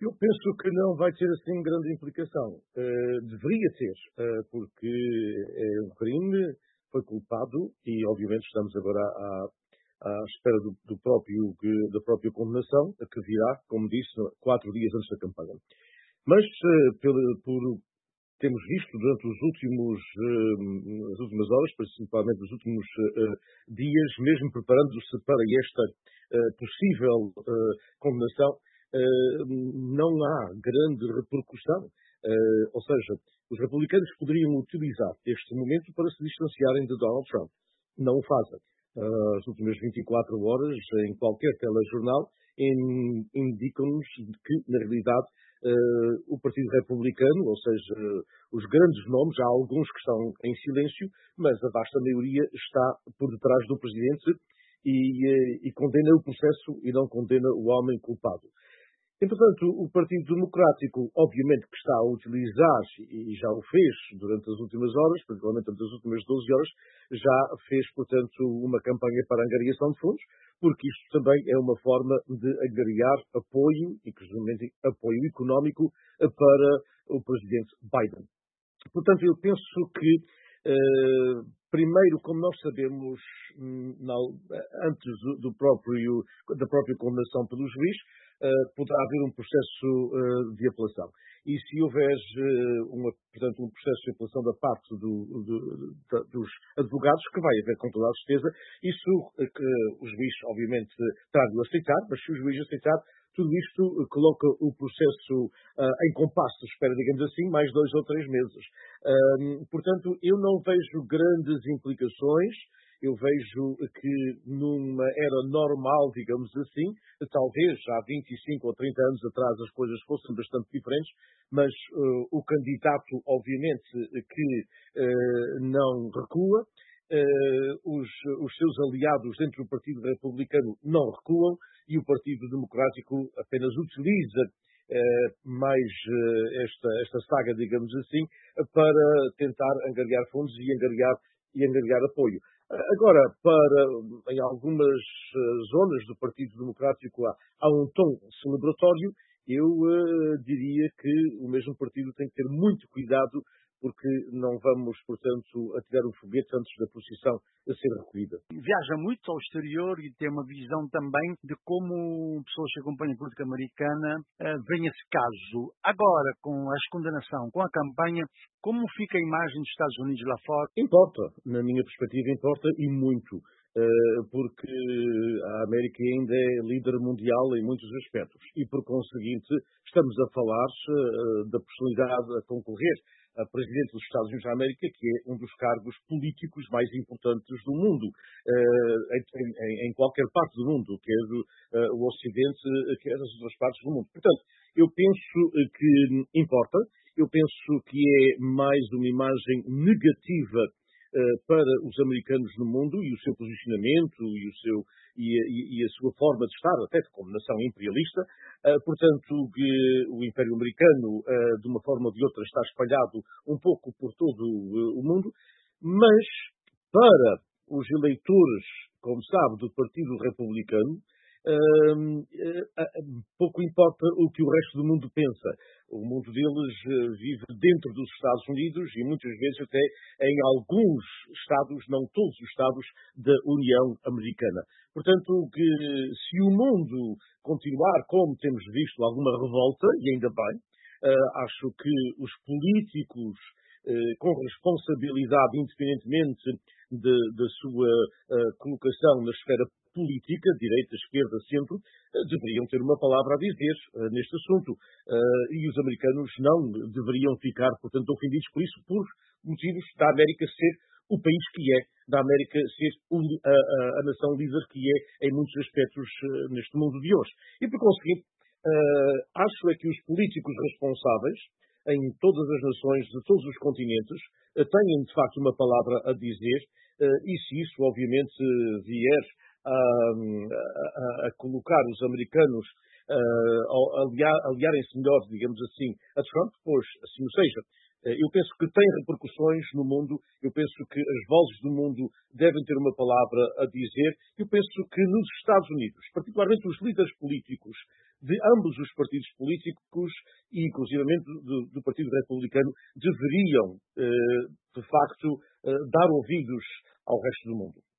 Eu penso que não vai ter assim grande implicação. Deveria ter, porque é um crime, foi culpado e obviamente estamos agora à espera da própria condenação, que virá, como disse, 4 dias antes da campanha. Mas temos visto durante as últimas horas, principalmente nos últimos dias, mesmo preparando-se para esta possível condenação, não há grande repercussão. Ou seja, os republicanos poderiam utilizar este momento para se distanciarem de Donald Trump. Não o fazem. As últimas 24 horas, em qualquer telejornal, indicam-nos que, na realidade, o Partido Republicano, ou seja, os grandes nomes, há alguns que estão em silêncio, mas a vasta maioria está por detrás do Presidente e condena o processo e não condena o homem culpado. Entretanto, o Partido Democrático, obviamente, que está a utilizar, e já o fez durante as últimas horas, particularmente durante as últimas 12 horas, já fez, portanto, uma campanha para a angariação de fundos, porque isto também é uma forma de angariar apoio, inclusive apoio económico, para o Presidente Biden. Portanto, eu penso que, primeiro, como nós sabemos, antes da própria condenação pelo juiz, poderá haver um processo de apelação. E se houver, portanto, um processo de apelação da parte dos advogados, que vai haver com toda a certeza, isso que o juiz, obviamente, terá de aceitar, mas se o juiz aceitar, tudo isto coloca o processo em compasso de espera, digamos assim, mais 2 ou 3 meses. Portanto, eu não vejo grandes implicações. Eu vejo que numa era normal, digamos assim, talvez há 25 ou 30 anos atrás as coisas fossem bastante diferentes, mas o candidato, obviamente, que não recua, os seus aliados dentro do Partido Republicano não recuam e o Partido Democrático apenas utiliza mais esta saga, digamos assim, para tentar angariar fundos e angariar apoio. Agora, em algumas zonas do Partido Democrático há um tom celebratório. Eu diria que o mesmo partido tem que ter muito cuidado, porque não vamos, portanto, atirar o foguete antes da posição a ser recolhida. Viaja muito ao exterior e tem uma visão também de como pessoas que acompanham a política americana veem esse caso. Agora, com a condenação, com a campanha, como fica a imagem dos Estados Unidos lá fora? Importa, na minha perspectiva, importa e muito, porque a América ainda é líder mundial em muitos aspectos e, por conseguinte, estamos a falar da possibilidade de concorrer a Presidente dos Estados Unidos da América, que é um dos cargos políticos mais importantes do mundo, em qualquer parte do mundo, quer o Ocidente, quer as outras partes do mundo. Portanto, eu penso que importa, eu penso que é mais uma imagem negativa para os americanos no mundo e o seu posicionamento e a sua forma de estar, até como nação imperialista. Portanto, que o Império Americano, de uma forma ou de outra, está espalhado um pouco por todo o mundo, mas para os eleitores, como sabe, do Partido Republicano, pouco importa o que o resto do mundo pensa. O mundo deles vive dentro dos Estados Unidos e muitas vezes até em alguns estados, não todos os estados da União Americana. Portanto, que se o mundo continuar como temos visto alguma revolta, e ainda bem, acho que os políticos com responsabilidade, independentemente da sua colocação na esfera política, direita, esquerda, centro, deveriam ter uma palavra a dizer neste assunto. E os americanos não deveriam ficar, portanto, ofendidos por isso, por motivos da América ser o país que é, da América ser a nação líder que é em muitos aspectos neste mundo de hoje. E, por conseguinte, acho é que os políticos responsáveis em todas as nações, de todos os continentes, têm, de facto, uma palavra a dizer, e se isso, obviamente, vier a colocar os americanos aliarem-se melhor, digamos assim, a Trump, pois assim o seja. Eu penso que tem repercussões no mundo, eu penso que as vozes do mundo devem ter uma palavra a dizer, eu penso que nos Estados Unidos, particularmente os líderes políticos de ambos os partidos políticos e, inclusivamente, do Partido Republicano, deveriam, de facto, dar ouvidos ao resto do mundo.